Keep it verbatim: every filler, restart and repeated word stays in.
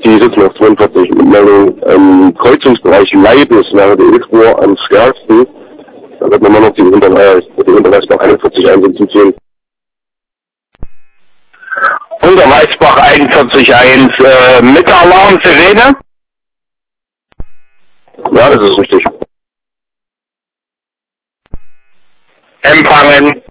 die sitzen auf zweiundvierzig mit Meldung, im Kreuzungsbereich Leibniz wäre die Elfspur am stärksten. Da wird man nur noch die Unterweißbach einundvierzig eins hinzuziehen. Unterweißbach einundvierzig eins, äh, mit Alarm, Sirene? Ja, das ist richtig. Empfangen.